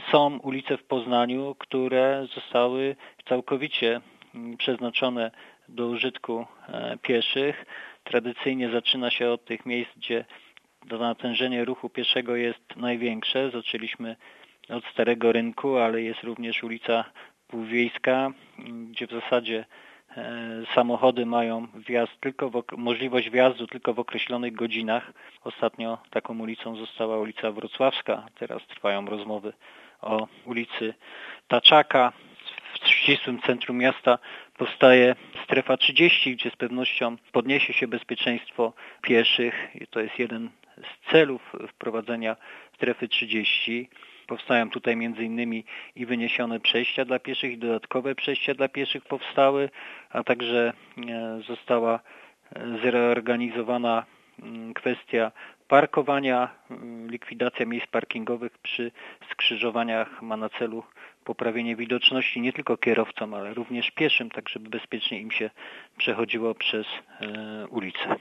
Są ulice w Poznaniu, które zostały całkowicie przeznaczone do użytku pieszych. Tradycyjnie zaczyna się od tych miejsc, gdzie to natężenie ruchu pieszego jest największe. Zaczęliśmy od Starego Rynku, ale jest również ulica Półwiejska, gdzie w zasadzie samochody mają możliwość wjazdu tylko w określonych godzinach. Ostatnio taką ulicą została ulica Wrocławska. Teraz trwają rozmowy o ulicy Taczaka. W ścisłym centrum miasta powstaje strefa 30, gdzie z pewnością podniesie się bezpieczeństwo pieszych. To jest jeden z celów wprowadzenia strefy 30. Powstają tutaj m.in. i wyniesione przejścia dla pieszych, i dodatkowe przejścia dla pieszych powstały, a także została zreorganizowana kwestia parkowania. Likwidacja miejsc parkingowych przy skrzyżowaniach ma na celu poprawienie widoczności nie tylko kierowcom, ale również pieszym, tak żeby bezpiecznie im się przechodziło przez ulicę.